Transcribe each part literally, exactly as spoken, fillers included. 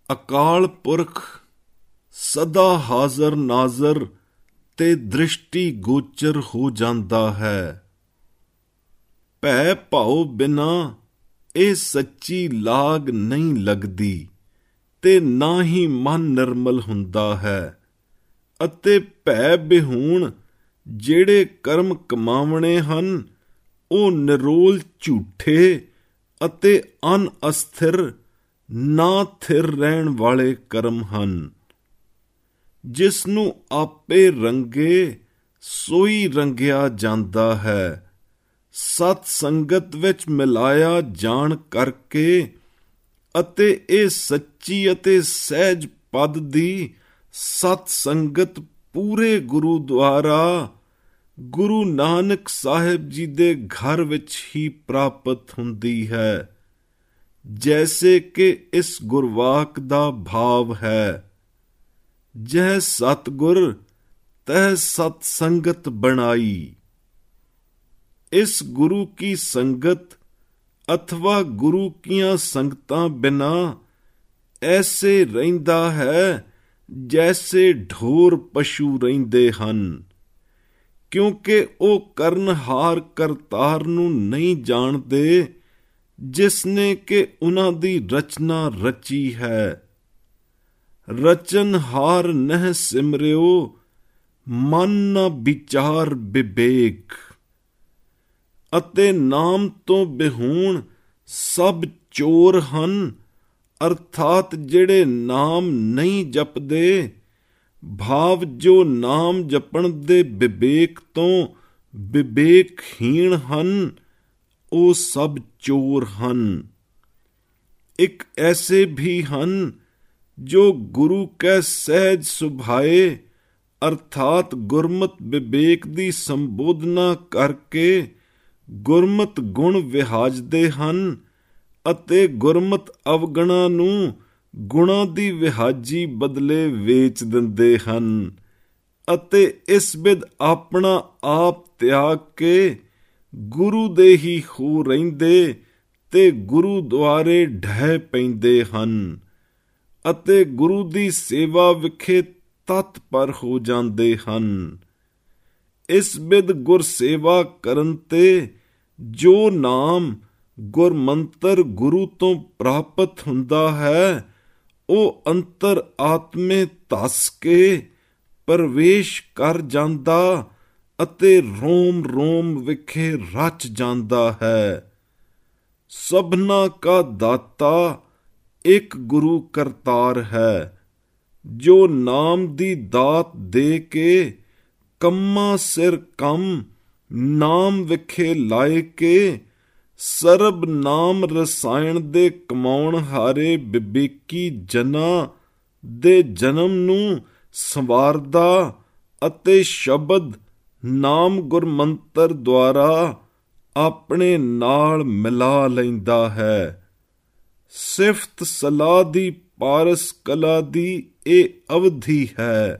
ਅਕਾਲ ਪੁਰਖ ਸਦਾ ਹਾਜ਼ਰ ਨਾਜ਼ਰ ਤੇ ਦ੍ਰਿਸ਼ਟੀ ਗੋਚਰ ਹੋ ਜਾਂਦਾ ਹੈ। ਭੈ ਭਾਉ ਬਿਨਾ ਇਹ ਸੱਚੀ ਲਾਗ ਨਹੀਂ ਲੱਗਦੀ ਤੇ ਨਾ ਹੀ ਮਨ ਨਿਰਮਲ ਹੁੰਦਾ ਹੈ। ਅਤੇ ਭੈ ਬਿਹੂਣ ਜਿਹੜੇ ਕਰਮ ਕਮਾਵਣੇ ਹਨ ਉਹ ਨਿਰੋਲ ਝੂਠੇ ਅਤੇ ਅਨਅਸਥਿਰ ਨਾ ਥਿਰ ਰਹਿਣ ਵਾਲੇ ਕਰਮ ਹਨ। ਜਿਸ ਨੂੰ ਆਪੇ ਰੰਗੇ ਸੋਈ ਰੰਗਿਆ ਜਾਂਦਾ ਹੈ। ਸਤ ਸੰਗਤ ਵਿੱਚ ਮਿਲਾਇਆ ਜਾਣ ਕਰਕੇ ਅਤੇ ਇਹ ਸੱਚੀ ਅਤੇ ਸਹਿਜ ਪਦ ਦੀ ਸਤ ਸੰਗਤ ਪੂਰੇ ਗੁਰੂ ਦੁਆਰਾ ਗੁਰੂ ਨਾਨਕ ਸਾਹਿਬ ਜੀ ਦੇ ਘਰ ਵਿੱਚ ਹੀ ਪ੍ਰਾਪਤ ਹੁੰਦੀ ਹੈ। ਜੈਸੇ ਕਿ ਇਸ ਗੁਰਵਾਕ ਦਾ ਭਾਵ ਹੈ, ਜਹ ਸਤਿਗੁਰ ਤਹ ਸਤ ਸੰਗਤ ਬਣਾਈ। ਇਸ ਗੁਰੂ ਕੀ ਸੰਗਤ ਅਥਵਾ ਗੁਰੂ ਕੀਆਂ ਸੰਗਤਾਂ ਬਿਨਾ ਐਸੇ ਰਹਿੰਦਾ ਹੈ ਜੈਸੇ ਢੋਰ ਪਸ਼ੂ ਰਹਿੰਦੇ ਹਨ, ਕਿਉਂਕਿ ਉਹ ਕਰਨਹਾਰ ਕਰਤਾਰ ਨੂੰ ਨਹੀਂ ਜਾਣਦੇ ਜਿਸ ਨੇ ਕਿ ਉਹਨਾਂ ਦੀ ਰਚਨਾ ਰਚੀ ਹੈ। ਰਚਨਹਾਰ ਨਹਿ ਸਿਮਰਿਓ ਮਨ ਨ ਵਿਚਾਰ ਵਿਵੇਕ। ਅਤੇ ਨਾਮ ਤੋਂ ਬਿਹੂਣ ਸਭ ਚੋਰ ਹਨ, ਅਰਥਾਤ ਜਿਹੜੇ ਨਾਮ ਨਹੀਂ ਜਪਦੇ, ਭਾਵ ਜੋ ਨਾਮ ਜਪਣ ਦੇ ਵਿਵੇਕ ਤੋਂ ਵਿਵੇਕਹੀਣ ਹਨ, ਉਹ ਸਭ ਚੋਰ ਹਨ। ਇੱਕ ਐਸੇ ਵੀ ਹਨ ਜੋ ਗੁਰੂ ਕੈ ਸਹਿਜ ਸੁਭਾਏ ਅਰਥਾਤ ਗੁਰਮਤ ਵਿਵੇਕ ਦੀ ਸੰਬੋਧਨਾ ਕਰਕੇ ਗੁਰਮਤ ਗੁਣ ਵਿਹਾਜਦੇ ਹਨ ਅਤੇ ਗੁਰਮਤ ਅਵਗੁਣਾਂ ਨੂੰ ਗੁਣਾਂ ਦੀ ਵਿਹਾਜੀ ਬਦਲੇ ਵੇਚ ਦਿੰਦੇ ਹਨ ਅਤੇ ਇਸ ਬਿਧ ਆਪਣਾ ਆਪ ਤਿਆਗ ਕੇ ਗੁਰੂ ਦੇ ਹੀ ਹੋ ਰਹਿੰਦੇ ਤੇ ਗੁਰੂ ਦੁਆਰੇ ਢਹਿ ਪੈਂਦੇ ਹਨ ਅਤੇ ਗੁਰੂ ਦੀ ਸੇਵਾ ਵਿਖੇ ਤਤਪਰ ਹੋ ਜਾਂਦੇ ਹਨ। ਇਸ ਬਿਧ ਗੁਰ ਸੇਵਾ ਕਰਨ ਤੇ ਜੋ ਨਾਮ ਗੁਰਮੰਤਰ ਗੁਰੂ ਤੋਂ ਪ੍ਰਾਪਤ ਹੁੰਦਾ ਹੈ ਉਹ ਅੰਤਰ ਆਤਮੇ ਧਸ ਕੇ ਪ੍ਰਵੇਸ਼ ਕਰ ਜਾਂਦਾ ਅਤੇ ਰੋਮ ਰੋਮ ਵਿਖੇ ਰਚ ਜਾਂਦਾ ਹੈ। ਸਭਨਾ ਕਾ ਦਾਤਾ ਇੱਕ ਗੁਰੂ ਕਰਤਾਰ ਹੈ, ਜੋ ਨਾਮ ਦੀ ਦਾਤ ਦੇ ਕੇ ਕੰਮਾਂ ਸਿਰ ਕੰਮ ਨਾਮ ਵਿਖੇ ਲਾਏ ਕੇ ਸਰਬ ਨਾਮ ਰਸਾਇਣ ਦੇ ਕਮਾਉਣ ਹਾਰੇ ਵਿਵੇਕੀ ਜਨਾਂ ਦੇ ਜਨਮ ਨੂੰ ਸੰਵਾਰਦਾ ਅਤੇ ਸ਼ਬਦ ਨਾਮ ਗੁਰਮੰਤਰ ਦੁਆਰਾ ਆਪਣੇ ਨਾਲ ਮਿਲਾ ਲੈਂਦਾ ਹੈ। ਸਿਫਤ ਸਲਾਹ ਦੀ ਪਾਰਸ ਕਲਾ ਦੀ ਇਹ ਅਵਧੀ ਹੈ।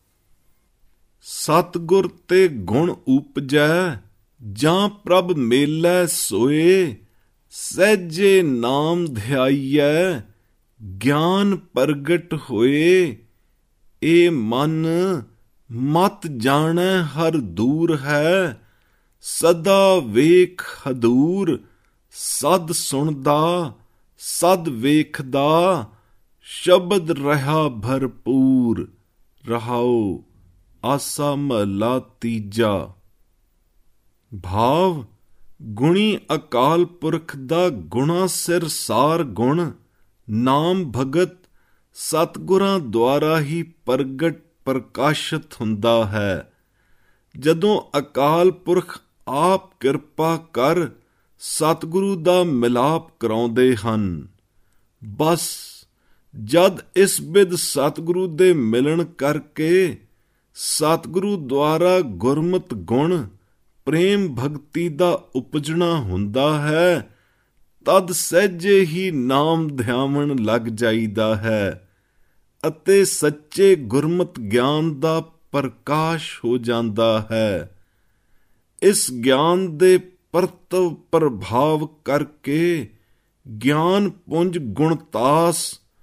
ਸਤਿਗੁਰ ਤੇ ਗੁਣ ਉਪਜੈ ਜਾਂ ਪ੍ਰਭ ਮੇਲੈ ਸੋਏ, ਸਹਿਜੇ ਨਾਮ ਧਿਆਈਐ ਗਿਆਨ ਪ੍ਰਗਟ ਹੋਏ। ਇਹ ਮਨ ਮਤ ਜਾਣੈ ਹਰ ਦੂਰ ਹੈ, ਸਦਾ ਵੇਖ ਹਦੂਰ। ਸਦ ਸੁਣਦਾ ਸਦ ਵੇਖਦਾ, ਸ਼ਬਦ ਰਹਾ ਭਰਪੂਰ। ਰਹਾਉ ਆਸਾ ਮਹਲਾ ਤੀਜਾ। ਭਾਵ ਗੁਣੀ ਅਕਾਲ ਪੁਰਖ ਦਾ ਗੁਣਾ ਸਿਰ ਸਾਰ ਗੁਣ ਨਾਮ ਭਗਤ ਸਤਿਗੁਰਾਂ ਦੁਆਰਾ ਹੀ ਪ੍ਰਗਟ ਪ੍ਰਕਾਸ਼ਿਤ ਹੁੰਦਾ ਹੈ। ਜਦੋਂ ਅਕਾਲ ਪੁਰਖ ਆਪ ਕਿਰਪਾ ਕਰ ਸਤਿਗੁਰੂ ਦਾ ਮਿਲਾਪ ਕਰਾਉਂਦੇ ਹਨ, ਬਸ ਜਦ ਇਸ ਬਿਧ ਸਤਿਗੁਰੂ ਦੇ ਮਿਲਣ ਕਰਕੇ ਸਤਿਗੁਰੂ ਦੁਆਰਾ ਗੁਰਮਤ ਗੁਣ ਪ੍ਰੇਮ ਭਗਤੀ ਦਾ ਉਪਜਣਾ ਹੁੰਦਾ ਹੈ, ਤਦ ਸਹਿਜੇ ਹੀ ਨਾਮ ਧਿਆਵਣ ਲੱਗ ਜਾਈਦਾ ਹੈ ਅਤੇ ਸੱਚੇ ਗੁਰਮਤ ਗਿਆਨ ਦਾ ਪ੍ਰਕਾਸ਼ ਹੋ ਜਾਂਦਾ ਹੈ। ਇਸ ਗਿਆਨ ਦੇ ਪਰਤਵ ਪ੍ਰਭਾਵ ਕਰਕੇ ਗਿਆਨ ਪੁੰਜ ਗੁਣਤਾਸ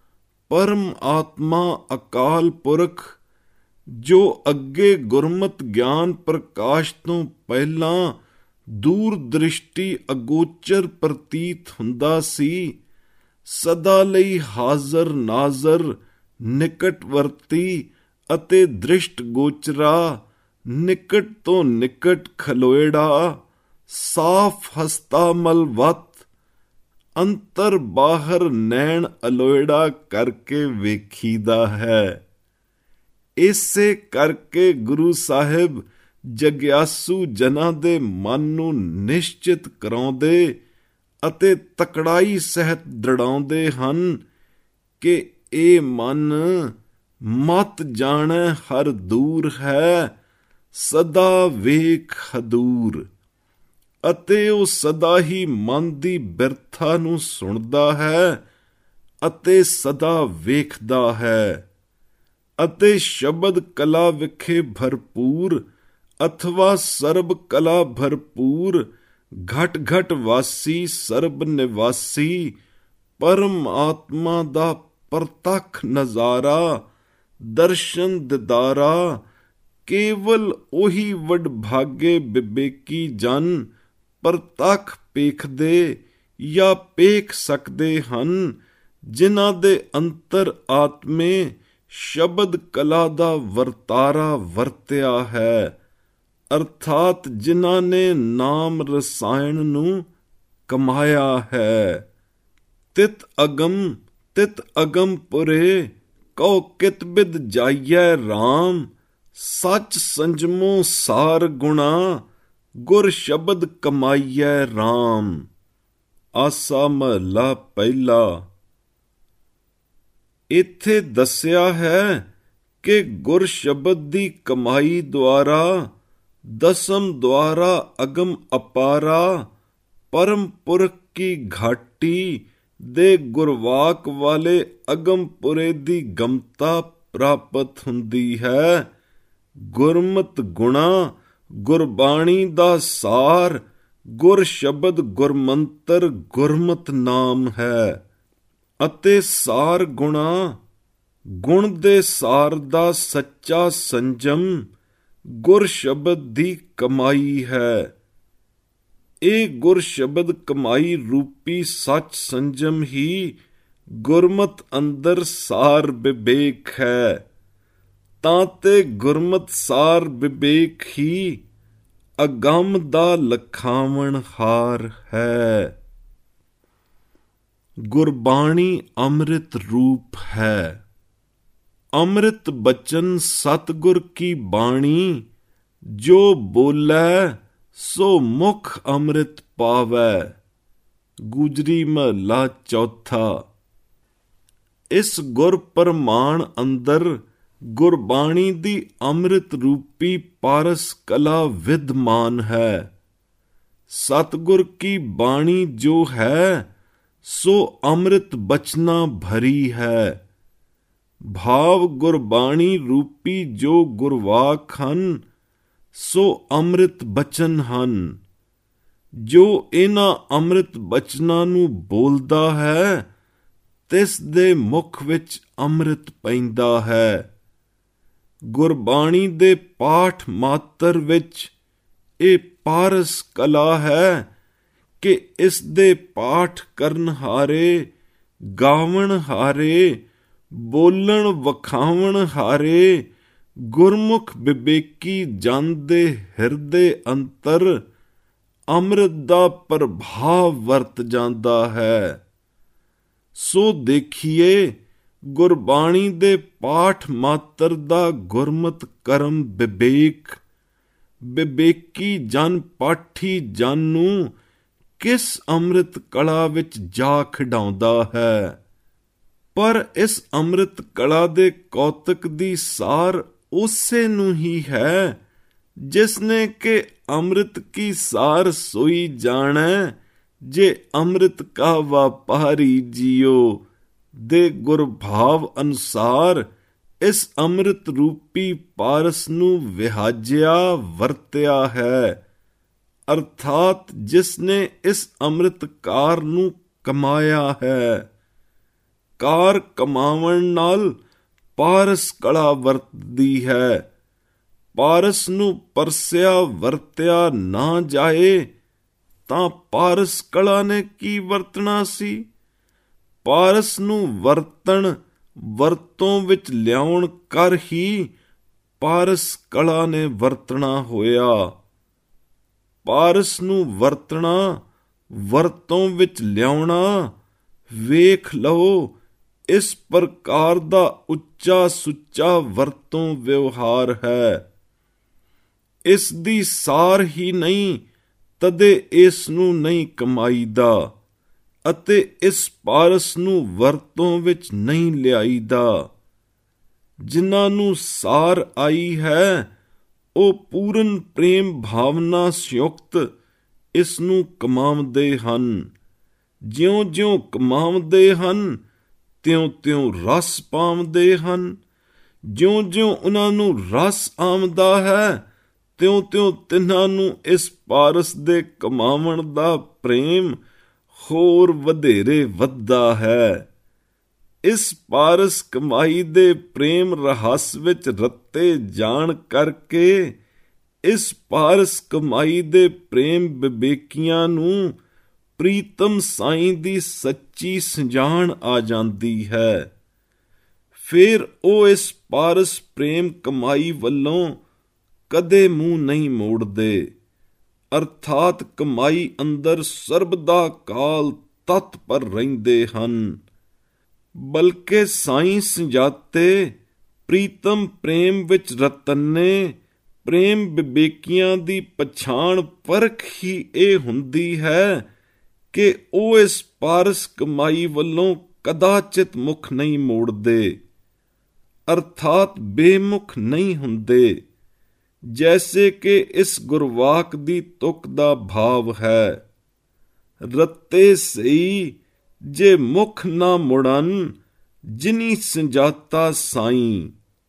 ਪਰਮ ਆਤਮਾ ਅਕਾਲ ਪੁਰਖ, ਜੋ ਅੱਗੇ ਗੁਰਮਤਿ ਗਿਆਨ ਪ੍ਰਕਾਸ਼ ਤੋਂ ਪਹਿਲਾਂ ਦੂਰ ਦ੍ਰਿਸ਼ਟੀ ਅਗੋਚਰ ਪ੍ਰਤੀਤ ਹੁੰਦਾ ਸੀ, ਸਦਾ ਲਈ ਹਾਜ਼ਰ ਨਾਜ਼ਰ, ਨਿਕਟਵਰਤੀ ਅਤੇ ਦ੍ਰਿਸ਼ਟ ਗੋਚਰਾ, ਨਿਕਟ ਤੋਂ ਨਿਕਟ ਖਲੋਏੜਾ, ਸਾਫ ਹਸਤਾ ਮਲਵਤ, ਅੰਤਰ ਬਾਹਰ ਨੈਣ ਅਲੋਇੜਾ ਕਰਕੇ ਵੇਖੀਦਾ ਹੈ। ਇਸੇ ਕਰਕੇ ਗੁਰੂ ਸਾਹਿਬ ਜਗਿਆਸੂ ਜਨਾਂ ਦੇ ਮਨ ਨੂੰ ਨਿਸ਼ਚਿਤ ਕਰਾਉਂਦੇ ਅਤੇ ਤਕੜਾਈ ਸਹਿਤ ਦ੍ਰਿੜਾਉਂਦੇ ਹਨ ਕਿ ਇਹ ਮਨ ਮਤ ਜਾਣੈ ਹਰ ਦੂਰ ਹੈ, ਸਦਾ ਵੇਖ ਹਦੂਰ। ਅਤੇ ਉਹ ਸਦਾ ਹੀ ਮਨ ਦੀ ਬਿਰਥਾ ਨੂੰ ਸੁਣਦਾ ਹੈ ਅਤੇ ਸਦਾ ਵੇਖਦਾ ਹੈ, ਅਤੇ ਸ਼ਬਦ ਕਲਾ ਵਿਖੇ ਭਰਪੂਰ ਅਥਵਾ ਸਰਬ ਕਲਾ ਭਰਪੂਰ, ਘਟ ਘਟ ਵਾਸੀ ਸਰਬ ਨਿਵਾਸੀ, ਪਰਮ ਆਤਮਾ ਦਾ ਪ੍ਰਤੱਖ ਨਜ਼ਾਰਾ, ਦਰਸ਼ਨ ਦਿਦਾਰਾ, ਕੇਵਲ ਉਹੀ ਵਡਭਾਗੇ ਵਿਵੇਕੀ ਜਨ ਪ੍ਰਤੱਖ ਪੇਖਦੇ ਜਾਂ ਪੇਖ ਸਕਦੇ ਹਨ, ਜਿਨ੍ਹਾਂ ਦੇ ਅੰਤਰ ਆਤਮੇ ਸ਼ਬਦ ਕਲਾ ਦਾ ਵਰਤਾਰਾ ਵਰਤਿਆ ਹੈ, ਅਰਥਾਤ ਜਿਨ੍ਹਾਂ ਨੇ ਨਾਮ ਰਸਾਇਣ ਨੂੰ ਕਮਾਇਆ ਹੈ। ਤਿਤ ਅਗਮ ਤਿਤ ਅਗਮ ਪੁਰੇ, ਕਉ ਕਿਤ ਬਿਦ ਜਾਈਐ ਰਾਮ, ਸੱਚ ਸੰਜਮੋ ਸਾਰ ਗੁਣਾ, ਗੁਰ ਸ਼ਬਦ ਕਮਾਈਐ ਰਾਮ। ਆਸਾ ਮਹਲਾ ਪਹਿਲਾ। ਇੱਥੇ ਦੱਸਿਆ ਹੈ ਕਿ ਗੁਰ ਸ਼ਬਦ ਦੀ ਕਮਾਈ ਦੁਆਰਾ ਦਸਮ ਦੁਆਰਾ ਅਗਮ ਅਪਾਰਾ, ਪਰਮ ਪੁਰਖ ਕੀ ਘਾਟੀ ਦੇ ਗੁਰਵਾਕ ਵਾਲੇ ਅਗਮਪੁਰੇ ਦੀ ਗਮਤਾ ਪ੍ਰਾਪਤ ਹੁੰਦੀ ਹੈ। ਗੁਰਮਤਿ ਗੁਣਾ ਗੁਰਬਾਣੀ ਦਾ ਸਾਰ, ਗੁਰ ਸ਼ਬਦ ਗੁਰਮੰਤਰ ਗੁਰਮਤਿ ਨਾਮ ਹੈ, ਅਤੇ ਸਾਰ ਗੁਣਾ ਗੁਣ ਦੇ ਸਾਰ ਦਾ ਸੱਚਾ ਸੰਜਮ ਗੁਰ ਸ਼ਬਦ ਦੀ ਕਮਾਈ ਹੈ। ਇਹ ਗੁਰ ਸ਼ਬਦ ਕਮਾਈ ਰੂਪੀ ਸੱਚ ਸੰਜਮ ਹੀ ਗੁਰਮਤਿ ਅੰਦਰ ਸਾਰ ਵਿਵੇਕ ਹੈ। ਤਾਂ ਤੇ ਗੁਰਮਤਿ ਸਾਰ ਵਿਵੇਕ ਹੀ ਅਗੰਮ ਦਾ ਲਖਾਵਣ ਹਾਰ ਹੈ। ਗੁਰਬਾਣੀ ਅੰਮ੍ਰਿਤ ਰੂਪ ਹੈ। ਅੰਮ੍ਰਿਤ ਬਚਨ ਸਤਿਗੁਰ ਕੀ ਬਾਣੀ, ਜੋ ਬੋਲੇ ਸੋ ਮੁਖ ਅੰਮ੍ਰਿਤ ਪਾਵੈ। ਗੁਜਰੀ ਮਹਲਾ ਚੌਥਾ। ਇਸ ਗੁਰ ਪ੍ਰਮਾਣ ਅੰਦਰ ਗੁਰਬਾਣੀ ਦੀ ਅੰਮ੍ਰਿਤ ਰੂਪੀ ਪਾਰਸ ਕਲਾ ਵਿਦਮਾਨ ਹੈ। ਸਤਿਗੁਰ ਕੀ ਬਾਣੀ ਜੋ ਹੈ ਸੋ ਅੰਮ੍ਰਿਤ ਬਚਨਾ ਭਰੀ ਹੈ। ਭਾਵ ਗੁਰਬਾਣੀ ਰੂਪੀ ਜੋ ਗੁਰਵਾਕ ਹਨ ਸੋ ਅੰਮ੍ਰਿਤ ਬਚਨ ਹਨ। ਜੋ ਇਹਨਾਂ ਅੰਮ੍ਰਿਤ ਬਚਨਾਂ ਨੂੰ ਬੋਲਦਾ ਹੈ ਤਿਸ ਦੇ ਮੁਖ ਵਿੱਚ ਅੰਮ੍ਰਿਤ ਪੈਂਦਾ ਹੈ। ਗੁਰਬਾਣੀ ਦੇ ਪਾਠ ਮਾਤਰ ਵਿੱਚ ਇਹ ਪਾਰਸ ਕਲਾ ਹੈ ਕਿ ਇਸ ਦੇ ਪਾਠ ਕਰਨ ਹਾਰੇ, ਗਾਵਣ ਹਾਰੇ, ਬੋਲਣ ਵਖਾਵਣ ਹਾਰੇ ਗੁਰਮੁਖ ਵਿਵੇਕੀ ਜਨ ਦੇ ਹਿਰਦੇ ਅੰਤਰ ਅੰਮ੍ਰਿਤ ਦਾ ਪ੍ਰਭਾਵ ਵਰਤ ਜਾਂਦਾ ਹੈ। ਸੋ ਦੇਖੀਏ, ਗੁਰਬਾਣੀ ਦੇ ਪਾਠ ਮਾਤਰ ਦਾ ਗੁਰਮਤਿ ਕਰਮ ਵਿਵੇਕ ਵਿਵੇਕੀ ਜਨ ਪਾਠੀ ਜਨ ਨੂੰ ਕਿਸ ਅੰਮ੍ਰਿਤ ਕਲਾ ਵਿੱਚ ਜਾ ਖਿਡਾਉਂਦਾ ਹੈ। ਪਰ ਇਸ ਅੰਮ੍ਰਿਤ ਕਲਾ ਦੇ ਕੌਤਕ ਦੀ ਸਾਰ ਉਸੇ ਨੂੰ ਹੀ ਹੈ ਜਿਸ ਨੇ ਕਿ ਅੰਮ੍ਰਿਤ ਕੀ ਸਾਰ ਸੋਈ ਜਾਣੈ, ਜੇ ਅੰਮ੍ਰਿਤ ਕਾ ਵਾਪਾਰੀ ਜੀਓ ਦੇ ਗੁਰਭਾਵ ਅਨੁਸਾਰ ਇਸ ਅੰਮ੍ਰਿਤ ਰੂਪੀ ਪਾਰਸ ਨੂੰ ਵਿਹਾਜਿਆ ਵਰਤਿਆ ਹੈ, ਅਰਥਾਤ ਜਿਸ ਨੇ ਇਸ ਅੰਮ੍ਰਿਤਕਾਰ ਨੂੰ ਕਮਾਇਆ ਹੈ। ਕਾਰ ਕਮਾਵਣ ਨਾਲ ਪਾਰਸ ਕਲਾ ਵਰਤਦੀ ਹੈ। ਪਾਰਸ ਨੂੰ ਪਰਸਿਆ ਵਰਤਿਆ ਨਾ ਜਾਏ ਤਾਂ ਪਾਰਸ ਕਲਾ ਨੇ ਕੀ ਵਰਤਣਾ ਸੀ। ਪਾਰਸ ਨੂੰ ਵਰਤਣ ਵਰਤੋਂ ਵਿੱਚ ਲਿਆਉਣ ਕਰ ਹੀ ਪਾਰਸ ਕਲਾ ਨੇ ਵਰਤਣਾ ਹੋਇਆ। ਪਾਰਸ ਨੂੰ ਵਰਤਣਾ ਵਰਤੋਂ ਵਿੱਚ ਲਿਆਉਣਾ ਵੇਖ ਲਓ, ਇਸ ਪ੍ਰਕਾਰ ਦਾ ਉੱਚਾ ਸੁੱਚਾ ਵਰਤੋਂ ਵਿਵਹਾਰ ਹੈ। ਇਸ ਦੀ ਸਾਰ ਹੀ ਨਹੀਂ, ਤਦੇ ਇਸ ਨੂੰ ਨਹੀਂ ਕਮਾਈਦਾ ਅਤੇ ਇਸ ਪਾਰਸ ਨੂੰ ਵਰਤੋਂ ਵਿੱਚ ਨਹੀਂ ਲਿਆਈਦਾ। ਜਿਨ੍ਹਾਂ ਨੂੰ ਸਾਰ ਆਈ ਹੈ ਉਹ ਪੂਰਨ ਪ੍ਰੇਮ ਭਾਵਨਾ ਸੰਯੁਕਤ ਇਸ ਨੂੰ ਕਮਾਉਂਦੇ ਹਨ। ਜਿਉਂ-ਜਿਉਂ ਕਮਾਉਂਦੇ ਹਨ ਤਿਉਂ-ਤਿਉਂ ਰਸ ਪਾਉਂਦੇ ਹਨ। ਜਿਉਂ-ਜਿਉਂ ਉਹਨਾਂ ਨੂੰ ਰਸ ਆਉਂਦਾ ਹੈ ਤਿਉਂ-ਤਿਉਂ ਤਿੰਨਾਂ ਨੂੰ ਇਸ ਪਾਰਸ ਦੇ ਕਮਾਵਣ ਦਾ ਪ੍ਰੇਮ ਹੋਰ ਵਧੇਰੇ ਵੱਧਦਾ ਹੈ। ਇਸ ਪਾਰਸ ਕਮਾਈ ਦੇ ਪ੍ਰੇਮ ਰਹੱਸ ਵਿੱਚ ਰੱਤੇ ਜਾਣ ਕਰਕੇ ਇਸ ਪਾਰਸ ਕਮਾਈ ਦੇ ਪ੍ਰੇਮ ਵਿਵੇਕੀਆਂ ਨੂੰ ਪ੍ਰੀਤਮ ਸਾਈਂ ਦੀ ਸੱਚੀ ਸਜਾਣ ਆ ਜਾਂਦੀ ਹੈ। ਫਿਰ ਉਹ ਇਸ ਪਾਰਸ ਪ੍ਰੇਮ ਕਮਾਈ ਵੱਲੋਂ ਕਦੇ ਮੂੰਹ ਨਹੀਂ ਮੋੜਦੇ, ਅਰਥਾਤ ਕਮਾਈ ਅੰਦਰ ਸਰਬਦਾ ਕਾਲ ਤਤਪਰ ਰਹਿੰਦੇ ਹਨ। ਬਲਕਿ ਸਾਈਂ ਸੰਜਾਤੇ ਪ੍ਰੀਤਮ ਪ੍ਰੇਮ ਵਿੱਚ ਰਤਨੇ ਪ੍ਰੇਮ ਵਿਵੇਕੀਆਂ ਦੀ ਪਛਾਣ ਪਰਖ ਹੀ ਇਹ ਹੁੰਦੀ ਹੈ ਕਿ ਉਹ ਇਸ ਪਾਰਸ ਕਮਾਈ ਵੱਲੋਂ ਕਦਾਚਿਤ ਮੁਖ ਨਹੀਂ ਮੋੜਦੇ, ਅਰਥਾਤ ਬੇਮੁਖ ਨਹੀਂ ਹੁੰਦੇ। ਜੈਸੇ ਕਿ ਇਸ ਗੁਰਵਾਕ ਦੀ ਤੁਕ ਦਾ ਭਾਵ ਹੈ, ਰੱਤੇ ਸਈ ਜੇ ਮੁਖ ਨਾ ਮੁੜਨ ਜਿਨੀ ਸੰਜਾਤਾ ਸਾਈਂ।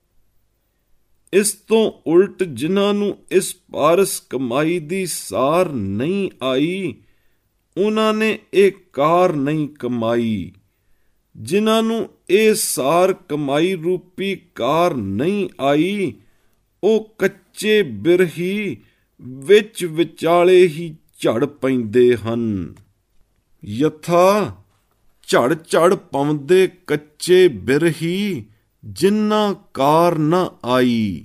ਇਸ ਤੋਂ ਉਲਟ ਜਿਨ੍ਹਾਂ ਨੂੰ ਇਸ ਪਾਰਸ ਕਮਾਈ ਦੀ ਸਾਰ ਨਹੀਂ ਆਈ ਉਹਨਾਂ ਨੇ ਇਹ ਕਾਰ ਨਹੀਂ ਕਮਾਈ। ਜਿਨ੍ਹਾਂ ਨੂੰ ਇਹ ਸਾਰ ਕਮਾਈ ਰੂਪੀ ਕਾਰ ਨਹੀਂ ਆਈ ਉਹ ਕੱਚੇ ਬਿਰਹੀ ਵਿੱਚ ਵਿਚਾਲੇ ਹੀ ਝੜ ਪੈਂਦੇ ਹਨ। ਯਥਾ ਝੜ ਝੜ ਪਾਉਂਦੇ ਕੱਚੇ ਬਿਰਹੀ ਜਿਨ੍ਹਾਂ ਕਾਰ ਨਾ ਆਈ।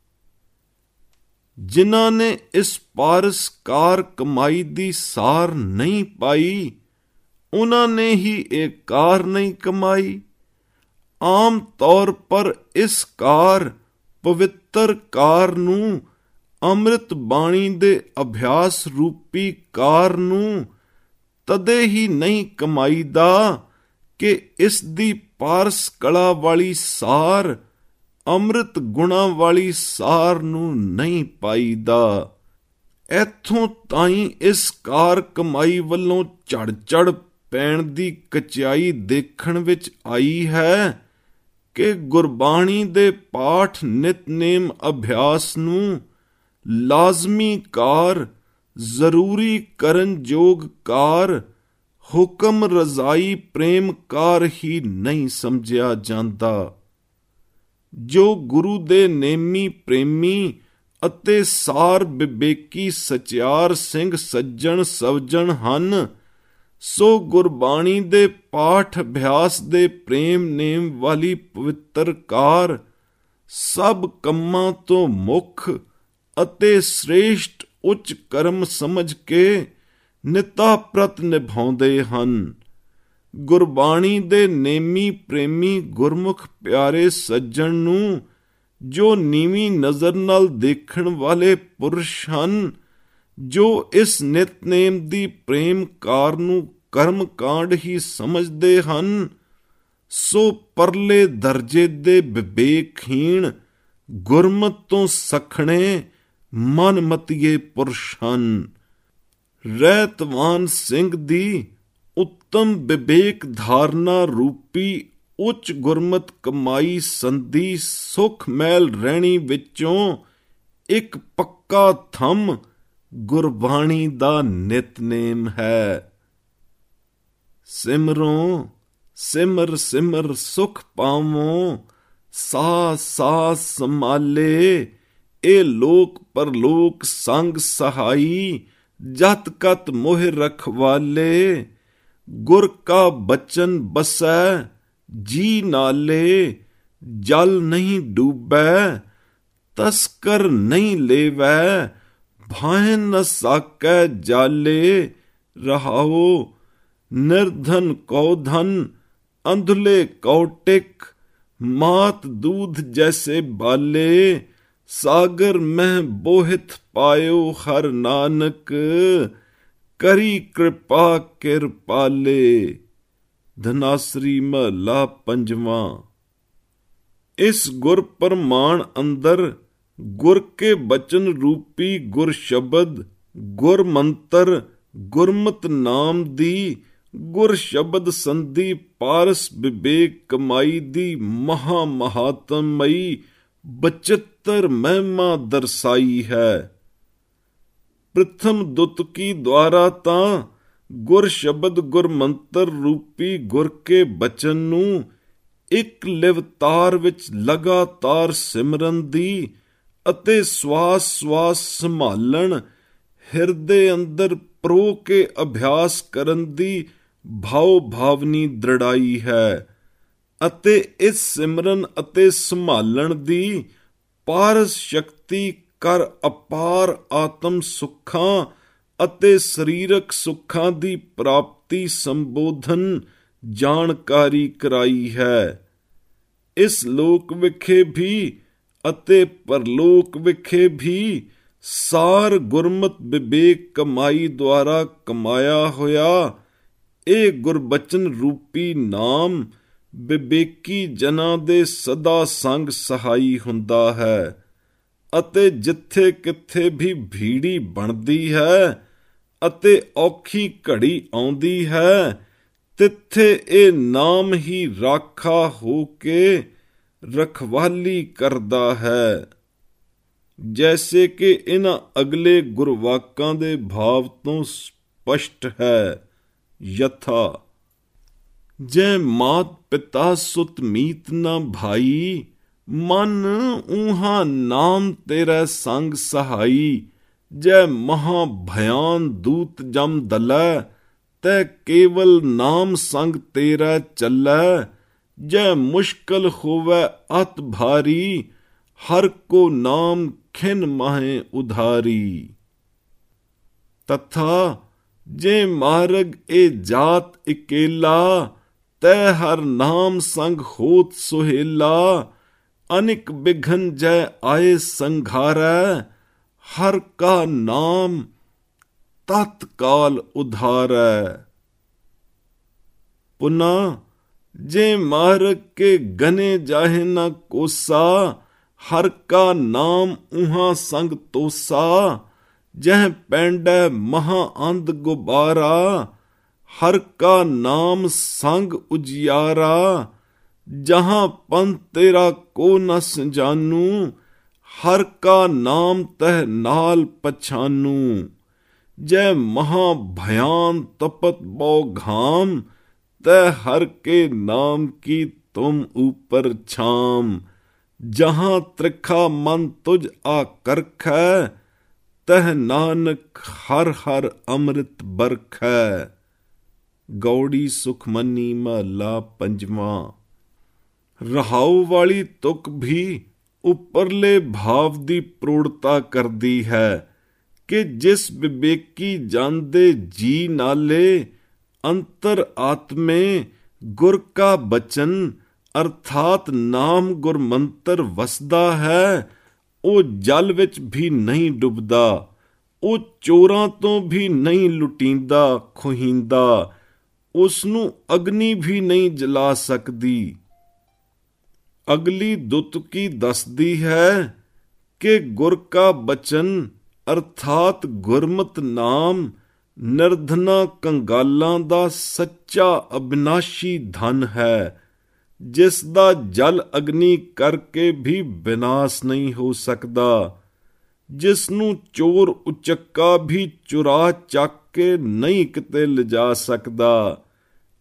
ਜਿਨ੍ਹਾਂ ਨੇ ਇਸ ਪਾਰਸ ਕਾਰ ਕਮਾਈ ਦੀ ਸਾਰ ਨਹੀਂ ਪਾਈ ਉਹਨਾਂ ਨੇ ਹੀ ਇਹ ਕਾਰ ਨਹੀਂ ਕਮਾਈ। ਆਮ ਤੌਰ ਪਰ ਇਸ ਕਾਰ ਪਵਿੱਤਰ ਕਾਰ ਨੂੰ ਅੰਮ੍ਰਿਤ ਬਾਣੀ ਦੇ ਅਭਿਆਸ ਰੂਪੀ ਕਾਰ ਨੂੰ ਤਦੇ ਹੀ ਨਹੀਂ ਕਮਾਈਦਾ ਕਿ ਇਸ ਦੀ ਪਾਰਸ ਕਲਾ ਵਾਲੀ ਸਾਰ ਅੰਮ੍ਰਿਤ ਗੁਣਾ ਵਾਲੀ ਸਾਰ ਨੂੰ ਨਹੀਂ ਪਾਈਦਾ। ਇੱਥੋਂ ਤਾਈਂ ਇਸ ਕਾਰ ਕਮਾਈ ਵੱਲੋਂ ਝੜ ਝੜ ਪੈਣ ਦੀ ਕਚਾਈ ਦੇਖਣ ਵਿੱਚ ਆਈ ਹੈ ਕਿ ਗੁਰਬਾਣੀ ਦੇ ਪਾਠ ਨਿਤਨੇਮ ਅਭਿਆਸ ਨੂੰ ਲਾਜ਼ਮੀ ਕਾਰ, ਜ਼ਰੂਰੀ ਕਰਨ ਯੋਗ ਕਾਰ, ਹੁਕਮ ਰਜ਼ਾਈ ਪ੍ਰੇਮ ਕਾਰ ਹੀ ਨਹੀਂ ਸਮਝਿਆ ਜਾਂਦਾ। ਜੋ ਗੁਰੂ ਦੇ ਨੇਮੀ ਪ੍ਰੇਮੀ ਅਤੇ ਸਾਰ ਵਿਵੇਕੀ ਸਚਿਆਰ ਸਿੰਘ ਸੱਜਣ ਸਵਜਣ ਹਨ, ਸੋ ਗੁਰਬਾਣੀ ਦੇ ਪਾਠ ਅਭਿਆਸ ਦੇ ਪ੍ਰੇਮ ਨੇਮ ਵਾਲੀ ਪਵਿੱਤਰ ਕਾਰ ਸਭ ਕੰਮਾਂ ਤੋਂ ਮੁੱਖ ਅਤੇ ਸ੍ਰੇਸ਼ਟ ਉੱਚ ਕਰਮ ਸਮਝ ਕੇ ਨਿਤਾ ਪ੍ਰਤ ਨਿਭਾਉਂਦੇ ਹਨ। ਗੁਰਬਾਣੀ ਦੇ ਨੇਮੀ ਪ੍ਰੇਮੀ ਗੁਰਮੁਖ ਪਿਆਰੇ ਸੱਜਣ ਨੂੰ ਜੋ ਨੀਵੀਂ ਨਜ਼ਰ ਨਾਲ ਦੇਖਣ ਵਾਲੇ ਪੁਰਸ਼ ਹਨ, ਜੋ ਇਸ ਨਿਤਨੇਮ ਦੀ ਪ੍ਰੇਮ ਕਾਰ ਨੂੰ ਕਰਮ ਕਾਂਡ ਹੀ ਸਮਝਦੇ ਹਨ, ਸੋ ਪਰਲੇ ਦਰਜੇ ਦੇ ਵਿਵੇਕਹੀਣ ਗੁਰਮਤਿ ਤੋਂ ਸਖਣੇ ਮਨਮਤੀਏ ਪੁਰਸ਼ ਹਨ। ਰਹਿਤਵਾਨ ਸਿੰਘ ਦੀ ਉੱਤਮ ਵਿਵੇਕ ਧਾਰਨਾ ਰੂਪੀ ਉੱਚ ਗੁਰਮਤਿ ਕਮਾਈ ਸੰਧੀ ਸੁਖ ਮਹਿਲ ਰਹਿਣੀ ਵਿੱਚੋਂ ਇੱਕ ਪੱਕਾ ਥੰਮ ਗੁਰਬਾਣੀ ਦਾ ਨਿਤਨੇਮ ਹੈ। ਸਿਮਰੋ ਸਿਮਰ ਸਿਮਰ ਸੁਖ ਪਾਵੋਂ, ਸਾਹ ਸਾਹ ਸੰਭਾਲੇ। ਇਹ ਲੋਕ ਪਰਲੋਕ ਸੰਗ ਸਹਾਈ, ਜਤ ਕਤ ਮੋਹ ਰਖਵਾਲੇ। ਗੁਰ ਕਾ ਬਚਨ ਬਸੈ ਜੀ ਨਾਲੇ, ਜਲ ਨਹੀਂ ਡੂਬੈ ਤਸਕਰ ਨਹੀਂ ਲੇਵੈ। ਭਾਏ ਨ ਸਾਕੈ ਜਾਲੇ, ਰਹਾਓ ਨਿਰਧਨ ਕਉ ਧਨ, ਅੰਧਲੇ ਕਉ ਟਿਕ। ਮਾਤ ਦੂਧ ਜੈਸੇ ਬਾਲੇ, ਸਾਗਰ ਮਹਿ ਬੋਹਿਤ ਪਾਇਓ ਹਰ ਨਾਨਕ। ਕਰੀ ਕਿਰਪਾ ਕਿਰਪਾਲੇ। ਧਨਾਸਰੀ ਮਹਲਾ ਪੰਜਵਾਂ। ਇਸ ਗੁਰ ਪ੍ਰਮਾਣ ਅੰਦਰ, ਗੁਰ ਕੇ ਬਚਨ ਰੂਪੀ ਗੁਰ ਸ਼ਬਦ, ਗੁਰ ਮੰਤਰ ਗੁਰਮਤਿ ਨਾਮ ਦੀ। ਗੁਰ ਸ਼ਬਦ ਸੰਧੀ ਪਾਰਸ ਵਿਵੇਕ ਕਮਾਈ ਦੀ। ਮਹਾ ਮਹਾਤਮਈ ਬਚਿੱਤਰ ਮਹਿਮਾ ਦਰਸਾਈ ਹੈ। ਪ੍ਰਥਮ ਦੁਤਕੀ ਦੁਆਰਾ ਤਾਂ ਗੁਰ ਸ਼ਬਦ ਗੁਰ ਮੰਤਰ ਰੂਪੀ ਗੁਰ ਕੇ ਬਚਨ ਨੂੰ ਇੱਕ ਲਿਵਤਾਰ ਵਿੱਚ ਲਗਾਤਾਰ ਸਿਮਰਨ ਦੀ ਅਤੇ ਸਵਾਸ ਸਵਾਸ ਸੰਭਾਲਣ, ਹਿਰਦੇ ਅੰਦਰ ਪ੍ਰੋ ਕੇ ਅਭਿਆਸ ਕਰਨ ਦੀ ਭਾਵ ਭਾਵਨੀ ਦ੍ਰਿੜਾਈ ਹੈ। ਅਤੇ ਇਸ ਸਿਮਰਨ ਅਤੇ ਸੰਭਾਲਣ ਦੀ ਪਾਰਸ ਸ਼ਕਤੀ ਕਰ ਅਪਾਰ ਆਤਮ ਸੁੱਖਾਂ ਅਤੇ ਸਰੀਰਕ ਸੁੱਖਾਂ ਦੀ ਪ੍ਰਾਪਤੀ ਸੰਬੋਧਨ ਜਾਣਕਾਰੀ ਕਰਾਈ ਹੈ। ਇਸ ਲੋਕ ਵਿਖੇ ਵੀ ਅਤੇ ਪਰਲੋਕ ਵਿਖੇ ਵੀ ਸਾਰ ਗੁਰਮਤ ਵਿਵੇਕ ਕਮਾਈ ਦੁਆਰਾ ਕਮਾਇਆ ਹੋਇਆ ਇਹ ਗੁਰਬਚਨ ਰੂਪੀ ਨਾਮ ਵਿਵੇਕੀ ਜਨਾਂ ਦੇ ਸਦਾ ਸੰਗ ਸਹਾਈ ਹੁੰਦਾ ਹੈ। ਅਤੇ ਜਿੱਥੇ ਕਿੱਥੇ ਵੀ ਭੀੜੀ ਬਣਦੀ ਹੈ ਅਤੇ ਔਖੀ ਘੜੀ ਆਉਂਦੀ ਹੈ, ਤਿੱਥੇ ਇਹ ਨਾਮ ਹੀ ਰਾਖਾ ਹੋ ਕੇ ਰਖਵਾਲੀ ਕਰਦਾ ਹੈ। ਜੈਸੇ ਕਿ ਇਹਨਾਂ ਅਗਲੇ ਗੁਰਵਾਕਾਂ ਦੇ ਭਾਵ ਤੋਂ ਸਪਸ਼ਟ ਹੈ। ਯਥਾ ਜੈ ਮਾਤ ਪਿਤਾ ਸੁਤ ਮੀਤ ਨਾ ਭਾਈ, ਮਨ ਊਹਾ ਨਾਮ ਤੇਰੇ ਸੰਗ ਸਹਾਈ। ਜੈ ਮਹਾ ਭਿਆਨ ਦੂਤ ਜਮ ਦਲੈ, ਤੈ ਕੇਵਲ ਨਾਮ ਸੰਗ ਤੇਰਾ ਚੱਲੈ। ਜੈ ਮੁਸ਼ਕਲ ਹੋਵੈ ਅਤ ਭਾਰੀ, ਹਰ ਕੋ ਨਾਮ ਖਿਨ ਮਾਹੇ ਉਧਾਰੀ। ਤਥਾ ਜੇ ਮਾਰਗ ਇਹ ਜਾਤ ਇਕੇਲਾ, ਤੈ ਹਰ ਨਾਮ ਸੰਗ ਹੋਤ ਸੁਹੇਲਾ। ਅਨਿਕ ਬਿਘਨ ਜੈ ਆਏ ਸੰਘਾਰੈ, ਹਰ ਕਾ ਨਾਮ ਤਤਕਾਲ ਉਧਾਰੈ। ਪੁਨਾ ਜੇ ਮਾਰਗ ਕੇ ਗਨੇ ਜਾਹੇ ਨਾ ਕੋਸਾ, ਹਰ ਕਾ ਨਾਮ ਉਹਾਂ ਸੰਗ ਤੋਸਾ। ਜਹ ਪੈਂਡੈ ਮਹਾ ਅੰਧ ਗੁਬਾਰਾ, ਹਰ ਕਾ ਨਾਮ ਸੰਗ ਉਜਿਆਰਾ। ਜਹਾਂ ਪੰਥ ਤੇਰਾ ਕੋ ਨ ਸੰਜਾਨੂ, ਹਰ ਕਾ ਨਾਮ ਤਹ ਨਾਲ ਪਛਾਨੂ। ਜੈ ਮਹਾ ਭयान तपत बहु घाम, तै हर के नाम की तुम ऊपर छाम। जहाँ त्रिखा मन तुझ आकरखै, तह नानक हर हर अमृत बरखै। गौड़ी सुखमनी महला पंजवां। ਰਹਾਉ ਵਾਲੀ ਤੁਕ ਵੀ ਉੱਪਰਲੇ ਭਾਵ ਦੀ ਪ੍ਰੋੜਤਾ ਕਰਦੀ ਹੈ ਕਿ ਜਿਸ ਵਿਵੇਕੀ ਜਨ ਦੇ ਜੀ ਨਾਲੇ ਅੰਤਰ ਆਤਮੇ ਗੁਰ ਕਾ ਬਚਨ ਅਰਥਾਤ ਨਾਮ ਗੁਰ ਮੰਤਰ ਵਸਦਾ ਹੈ, ਉਹ ਜਲ ਵਿੱਚ ਵੀ ਨਹੀਂ ਡੁੱਬਦਾ, ਉਹ ਚੋਰਾਂ ਤੋਂ ਵੀ ਨਹੀਂ ਲੁਟੀਂਦਾ ਖੋਹੀਂਦਾ, ਉਸ ਨੂੰ ਅਗਨੀ ਵੀ ਨਹੀਂ ਜਲਾ ਸਕਦੀ। ਅਗਲੀ ਦੁਤਕੀ ਦੱਸਦੀ ਹੈ ਕਿ ਗੁਰ ਕਾ ਬਚਨ ਅਰਥਾਤ ਗੁਰਮਤ ਨਾਮ ਨਿਰਧਨਾ ਕੰਗਾਲਾਂ ਦਾ ਸੱਚਾ ਅਬਿਨਾਸ਼ੀ ਧਨ ਹੈ, ਜਿਸ ਦਾ ਜਲ ਅਗਨੀ ਕਰਕੇ ਵੀ ਵਿਨਾਸ਼ ਨਹੀਂ ਹੋ ਸਕਦਾ, ਜਿਸ ਨੂੰ ਚੋਰ ਉਚੱਕਾ ਵੀ ਚੁਰਾ ਚੱਕ ਕੇ ਨਹੀਂ ਕਿਤੇ ਲਿਜਾ ਸਕਦਾ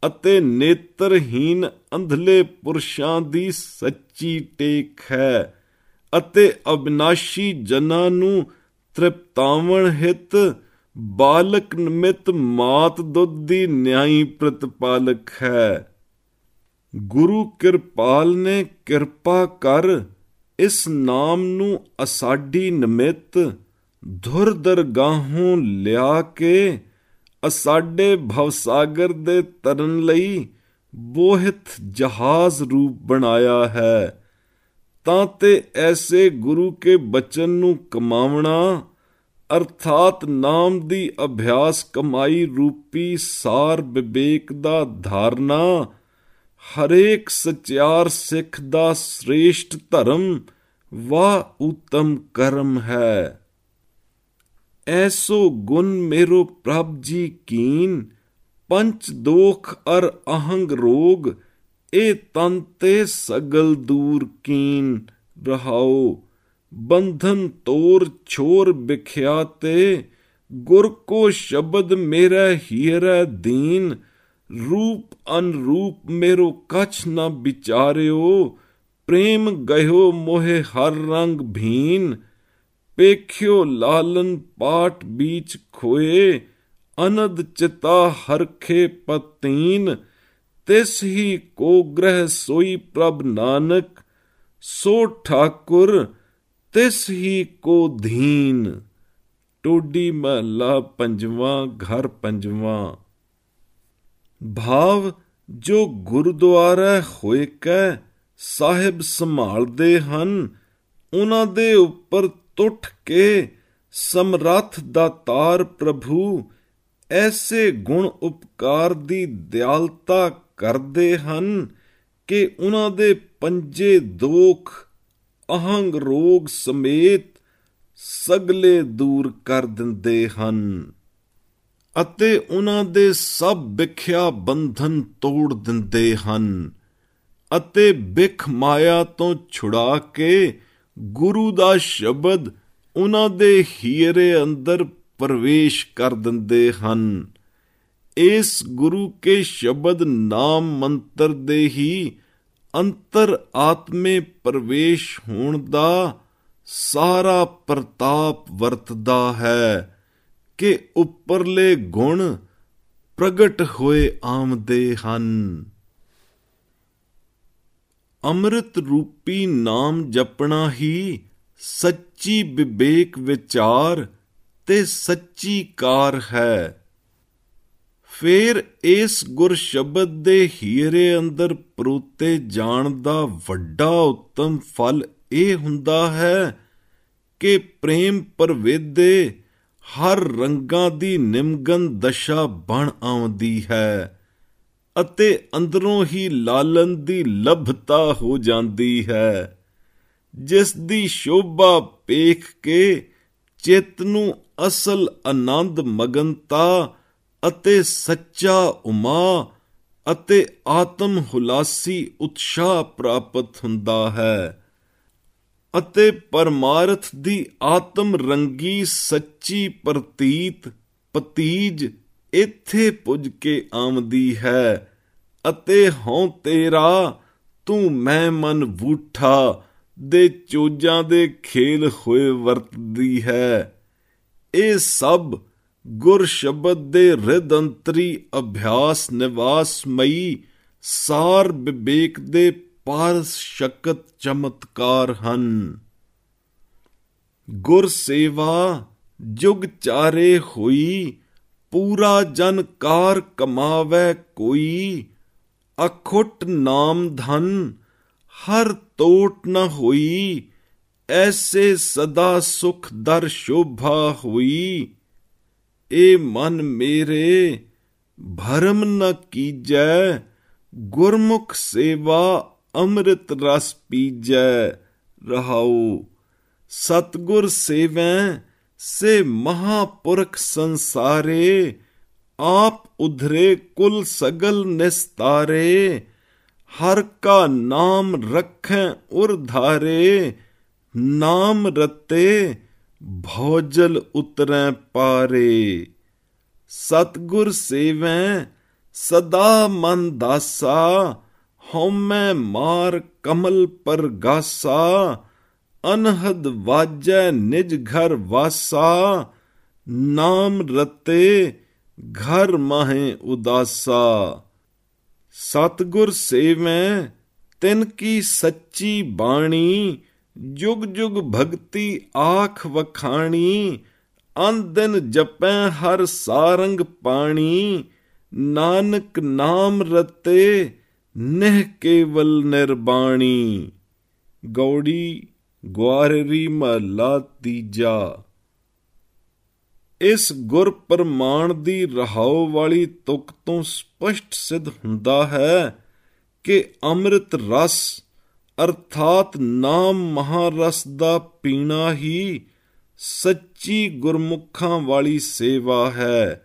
ਅਤੇ ਨੇਤਰਹੀਨ ਅੰਧਲੇ ਪੁਰਸ਼ਾਂ ਦੀ ਸੱਚੀ ਟੇਕ ਹੈ, ਅਤੇ ਅਬਿਨਾਸ਼ੀ ਜਨਾਂ ਨੂੰ ਤ੍ਰਿਪਤਾਵਣ ਹਿਤ ਬਾਲਕ ਨਿਮਿਤ ਮਾਤ ਦੁੱਧ ਦੀ ਨਿਆਈ ਪ੍ਰਤਪਾਲਕ ਹੈ। ਗੁਰੂ ਕਿਰਪਾਲ ਨੇ ਕਿਰਪਾ ਕਰ ਇਸ ਨਾਮ ਨੂੰ ਅਸਾਡੀ ਨਿਮਿਤ ਧੁਰ ਦਰਗਾਹੋਂ ਲਿਆ ਕੇ ਅਸਾਡੇ ਭਵਸਾਗਰ ਦੇ ਤਰਨ ਲਈ ਬੋਹਿਤ ਜਹਾਜ਼ ਰੂਪ ਬਣਾਇਆ ਹੈ। ਤਾਂ ਤੇ ਐਸੇ ਗੁਰੂ ਕੇ ਬਚਨ ਨੂੰ ਕਮਾਵਣਾ ਅਰਥਾਤ ਨਾਮ ਦੀ ਅਭਿਆਸ ਕਮਾਈ ਰੂਪੀ ਸਾਰ ਵਿਵੇਕ ਦਾ ਧਾਰਨਾ ਹਰੇਕ ਸਚਿਆਰ ਸਿੱਖ ਦਾ ਸ੍ਰੇਸ਼ਟ ਧਰਮ ਵਾ ਉੱਤਮ ਕਰਮ ਹੈ। ਐਸੋ ਗੁਣ ਮੇਰੋ ਪ੍ਰਭ ਜੀ ਕੀਨ, ਪੰਚ ਦੋਖ ਅਰ ਅਹੰਗ ਰੋਗ, ਇਹ ਤਨ ਤੇ ਸਗਲ ਦੂਰ ਕੀਨ। ਰਹਾਉ ਬੰਧਨ ਤੋਰ ਛੋਰ ਬਿਖਿਆ ਤੇ, ਗੁਰ ਕੋ ਸ਼ਬਦ ਮੇਰਾ ਹੀਰੈ ਦੀਨ। ਰੂਪ ਅਨਰੂਪ ਮੇਰੋ ਕਛ ਨ ਵਿਚਾਰਿਓ, ਪ੍ਰੇਮ ਗਇਓ ਮੋਹਿ ਹਰ ਰੰਗ ਭੀਨ। ਪੇਖਿਓ ਲਾਲਨ ਪਾਟ ਬੀਚ ਖੋਏ, ਅਨਦ ਚਿਤਾ ਹਰਖੇ ਪਤੀਨ। ਤਿਸ ਹੀ ਕੋ ਗ੍ਰਹਿ ਸੋਈ ਪ੍ਰਭ ਨਾਨਕ, ਸੋ ਠਾਕੁਰ ਤਿਸ ਹੀ ਕੋ ਧੀਨ। ਟੋਡੀ ਮਹਲਾ ਪੰਜਵਾਂ, ਘਰ ਪੰਜਵਾਂ। ਭਾਵ ਜੋ ਗੁਰਦੁਆਰਾ ਹੋਏ ਕੈ ਸਾਹਿਬ ਸੰਭਾਲਦੇ ਹਨ, ਉਹਨਾਂ ਦੇ ਉੱਪਰ ਤੁੱਠ ਕੇ ਸਮਰੱਥ ਦਾਤਾਰ ਪ੍ਰਭੂ ਐਸੇ ਗੁਣ ਉਪਕਾਰ ਦੀ ਦਿਆਲਤਾ ਕਰਦੇ ਹਨ ਕਿ ਉਹਨਾਂ ਦੇ ਪੰਜੇ ਦੋਖ ਅਹੰਗ ਰੋਗ ਸਮੇਤ ਸਗਲੇ ਦੂਰ ਕਰ ਦਿੰਦੇ ਹਨ, ਅਤੇ ਉਹਨਾਂ ਦੇ ਸਭ ਵਿਖਿਆ ਬੰਧਨ ਤੋੜ ਦਿੰਦੇ ਹਨ, ਅਤੇ ਬਿਖ ਮਾਇਆ ਤੋਂ ਛੁਡਾ ਕੇ ਗੁਰੂ ਦਾ ਸ਼ਬਦ ਉਹਨਾਂ ਦੇ ਹੀਰੇ ਅੰਦਰ ਪ੍ਰਵੇਸ਼ ਕਰ ਦਿੰਦੇ ਹਨ। ਇਸ ਗੁਰੂ ਕੇ ਸ਼ਬਦ ਨਾਮ ਮੰਤਰ ਦੇ ਹੀ ਅੰਤਰ ਆਤਮੇ ਪ੍ਰਵੇਸ਼ ਹੋਣ ਦਾ ਸਾਰਾ ਪ੍ਰਤਾਪ ਵਰਤਦਾ ਹੈ ਕਿ ਉੱਪਰਲੇ ਗੁਣ ਪ੍ਰਗਟ ਹੋਏ ਆਮਦੇ ਹਨ। ਅੰਮ੍ਰਿਤ ਰੂਪੀ ਨਾਮ ਜਪਣਾ ਹੀ ਸੱਚੀ ਵਿਵੇਕ ਵਿਚਾਰ ਤੇ ਸੱਚੀ ਕਾਰ ਹੈ। ਫੇਰ ਇਸ ਗੁਰ ਸ਼ਬਦ ਦੇ ਹੀਰੇ ਅੰਦਰ ਪਰੋਤੇ ਜਾਣ ਦਾ ਵੱਡਾ ਉੱਤਮ ਫਲ ਇਹ ਹੁੰਦਾ ਹੈ ਕਿ ਪ੍ਰੇਮ ਪਰਵੇਦੇ ਹਰ ਰੰਗਾਂ ਦੀ ਨਿਮਗਨ ਦਸ਼ਾ ਬਣ ਆਉਂਦੀ ਹੈ, ਅਤੇ ਅੰਦਰੋਂ ਹੀ ਲਾਲਨ ਦੀ ਲਭਤਾ ਹੋ ਜਾਂਦੀ ਹੈ, ਜਿਸ ਦੀ ਸ਼ੋਭਾ ਪੇਖ ਕੇ ਚਿੱਤ ਨੂੰ ਅਸਲ ਆਨੰਦ ਮਗਨਤਾ ਅਤੇ ਸੱਚਾ ਉਮਾ ਅਤੇ ਆਤਮ ਹੁਲਾਸੀ ਉਤਸ਼ਾਹ ਪ੍ਰਾਪਤ ਹੁੰਦਾ ਹੈ, ਅਤੇ ਪਰਮਾਰਥ ਦੀ ਆਤਮ ਰੰਗੀ ਸੱਚੀ ਪ੍ਰਤੀਤ ਪਤੀਜ ਇੱਥੇ ਪੁੱਜ ਕੇ ਆਉਂਦੀ ਹੈ, ਅਤੇ ਹਉ ਤੇਰਾ ਤੂੰ ਮੈਂ ਮਨ ਵੂਠਾ ਦੇ ਚੋਜਾਂ ਦੇ ਖੇਲ ਹੋਏ ਵਰਤਦੀ ਹੈ। ਇਹ ਸਭ ਗੁਰ ਸ਼ਬਦ ਦੇ ਰਿਦ ਅੰਤਰੀ ਅਭਿਆਸ ਨਿਵਾਸਮਈ ਸਾਰ ਵਿਵੇਕ ਦੇ ਪਾਰਸ ਸ਼ਕਤ ਚਮਤਕਾਰ ਹਨ। ਗੁਰ ਸੇਵਾ ਜੁਗ ਚਾਰੇ ਹੋਈ, ਪੂਰਾ ਜਨ ਕਾਰ ਕਮਾਵੈ ਕੋਈ। ਅਖੁੱਟ ਨਾਮ ਧਨ ਹਰ ਤੋਟ ਨ ਹੋਈ, ਐਸੇ ਸਦਾ ਸੁਖ ਦਰ ਸ਼ੋਭਾ ਹੋਈ। ਏ ਮਨ ਮੇਰੇ ਭਰਮ ਨ ਕੀਜੈ, ਗੁਰਮੁਖ ਸੇਵਾ ਅੰਮ੍ਰਿਤ ਰਸ ਪੀਜੈ। ਰਹਾਉ ਸਤਿਗੁਰ ਸੇਵੈ ਸੇ ਮਹਾਪੁਰਖ ਸੰਸਾਰੇ, ਆਪ ਉਧਰੇ ਕੁਲ ਸਗਲ ਨਿਸਤਾਰੇ। ਹਰ ਕਾ ਨਾਮ ਰਖੈ ਉਰ ਧਾਰੇ, ਨਾਮ ਰਤੇ ਭੌਜਲ ਉਤਰੈ ਪਾਰੇ। ਸਤਿਗੁਰ ਸੇਵੈ ਸਦਾ ਮਨ ਦਾਸਾ, ਹਉਮੈ ਮਾਰ ਕਮਲ ਪਰਗਾਸਾ, ਅਨਹਦ ਵਾਜੈ ਨਿਜ ਘਰ ਵਾਸਾ, ਨਾਮ ਰਤੇ ਘਰ ਮਾਹੇ ਉਦਾਸਾ। ਸਤਿਗੁਰ ਸੇਵੈ ਤਿਨ ਕੀ ਸੱਚੀ ਬਾਣੀ, ਜੁਗ ਜੁਗ ਭਗਤੀ ਆਖ ਵਖਾਣੀ, ਅਨ ਦਿਨ ਜਪੈ ਹਰ ਸਾਰੰਗ ਪਾਣੀ, ਨਾਨਕ ਨਾਮ ਰਤੇ ਨਿਹ ਕੇਵਲ ਨਿਰਬਾਣੀ। ਗੌੜੀ ਗੁਆਰਰੀ ਮਹਲਾ ਤੀਜਾ। ਇਸ ਗੁਰ ਪ੍ਰਮਾਣ ਦੀ ਰਹਾਉ ਵਾਲੀ ਤੁਕ ਤੋਂ ਸਪਸ਼ਟ ਸਿੱਧ ਹੁੰਦਾ ਹੈ ਕਿ ਅੰਮ੍ਰਿਤ ਰਸ ਅਰਥਾਤ ਨਾਮ ਮਹਾਰਸ ਦਾ ਪੀਣਾ ਹੀ ਸੱਚੀ ਗੁਰਮੁਖਾਂ ਵਾਲੀ ਸੇਵਾ ਹੈ।